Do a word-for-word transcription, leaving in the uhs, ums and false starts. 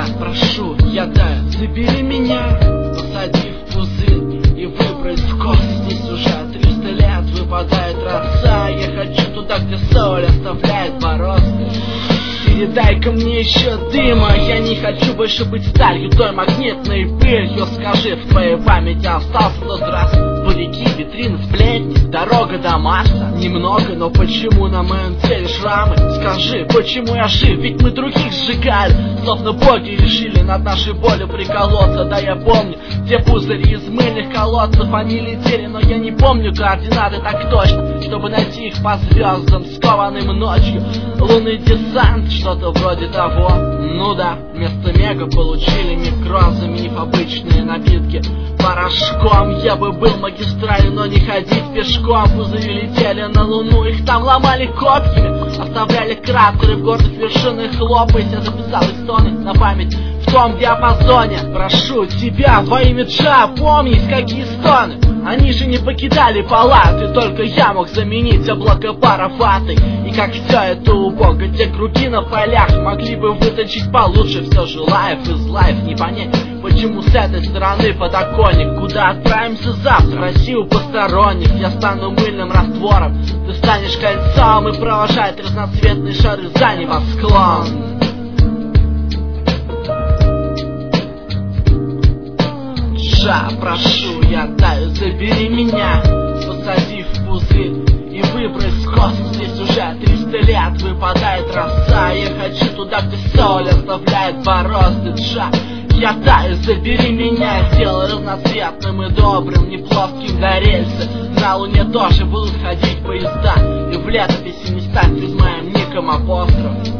Джа, прошу, я таю, забери меня, посади в пузырь и выбрось в космос. Здесь уже триста лет выпадает роса. Я хочу туда, где соль оставляет бороздки. Передай-ка мне еще дыма. Я не хочу больше быть сталью, той магнитной пылью. Скажи, в твоей памяти остался тот раз? Буряки, витрины, сплетни, дорога до Марса. Немного, но почему на моем теле шрамы? Скажи, почему я жив? Ведь мы других сжигали. Словно боги решили над нашей болью приколоться. Да, я помню те пузыри из мыльных колодцев. Они летели, но я не помню координаты так точно, чтобы найти их по звездам, скованным ночью. Лунный десант, что-то вроде того. Ну да, вместо мега получили микро, заменив обычные напитки порошком. Я бы был магистралью, но не ходить пешком. Пузыри летели на луну, их там ломали копьями, оставляли кратеры в горных вершинах. Хлопаясь, я записал их стоны на память в том диапазоне. Прошу тебя во имя Джа, помнись, какие стоны. Они же не покидали палаты, только я мог заменить облако пара ватой. И как все это убого, те круги на полях могли бы выточить получше. Все же лайф из лайф, не понять, почему с этой стороны подоконник. Куда отправимся завтра? Россию посторонних. Я стану мыльным раствором, ты станешь кольцом и провожать разноцветные шары за небосклон. Джа, прошу, я таю, забери меня, посади в пузырь и выбрось в космос. Здесь уже триста лет выпадает роса. Я хочу туда, где соль оставляет борозды. Джа, я таю, забери меня, сделай разноцветным и добрым, не плоским до рельсы. На Луне тоже будут ходить поезда, и в летописи не ставь перед моим ником апостроф.